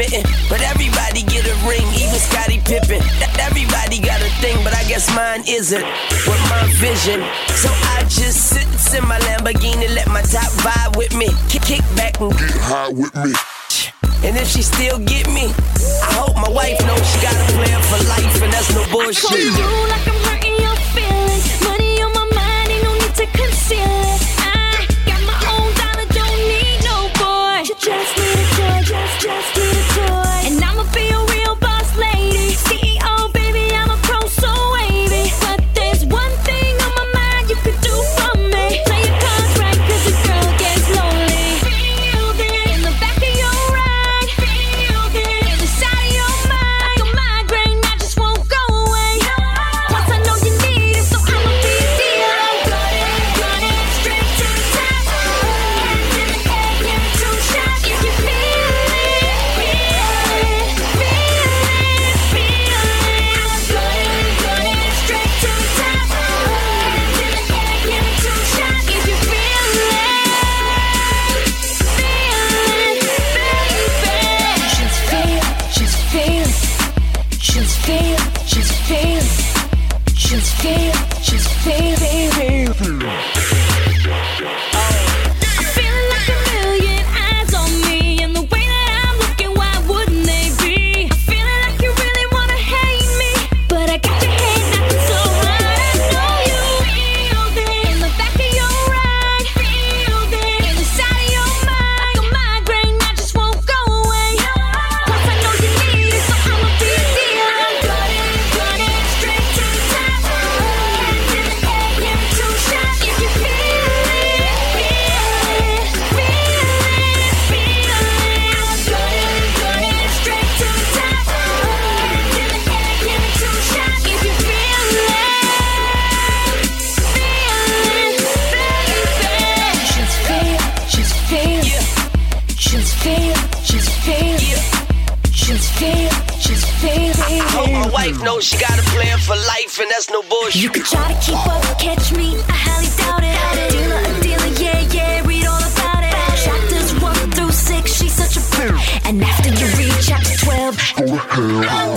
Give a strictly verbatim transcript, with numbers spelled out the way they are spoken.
didn't. But everybody get a ring, even Scottie Pippen. Everybody got a thing, but I guess mine isn't. With my vision, so I just sit in my Lamborghini, let my top vibe with me. Kick, kick back and get high with me. And if she still get me, I hope my wife knows she got a plan for life, and that's no bullshit. I told you like I'm hurting your feelings. Money on my mind, ain't no need to conceal it. I got my own dollar, don't need no boy. Just need a toy, just, just need a toy. And I'ma be a real boss lady. C E O, baby, I'm a pro, so wavy. But there's one thing on my mind you could do for me. Play your cards right, cause the girl gets lonely. Feel it in the back of your ride. Feel it in the side of your mind. Like a migraine, I just won't go away. Plus I know you need it, so I'ma be a dealer. Got it, got it, straight to the top. Hands in the air, give me two shots. If you feel it, feel it, feel it, feel it. Got it, got it, straight to the top. Hands in the air, give me two shots. If you feel it, feel it, baby. Just feel, just feel, just feel, just feel, just feel, just feel, baby. I'm feeling like a million eyes on me, and the way that I'm looking, why wouldn't they be? I'm feeling like you really wanna hate me, but I got your head knocking so hard. I know you feel it in the back of your ride. Feel it in the side of your mind. Like a migraine, I just won't go away. Plus I know you need it, so I'ma be a dealer. Got it, got it, straight to the top. Hands in the air, give me two shots. If you feel it, feel it, feel it, feel it. Got it, got it, straight to the top. Hands in the air, give me two shots. If you feel it, feel it, baby. Just feel, just feel, just feel, just feel, just feel, just feel, I hope baby. my wife knows she got a plan for life, and that's no bullshit. You could try to keep up, catch me, I highly doubt it. Dealer, a dealer, yeah, yeah, read all about it. Chapters one through six, she's such a bird. And after you read chapter twelve, go to hell.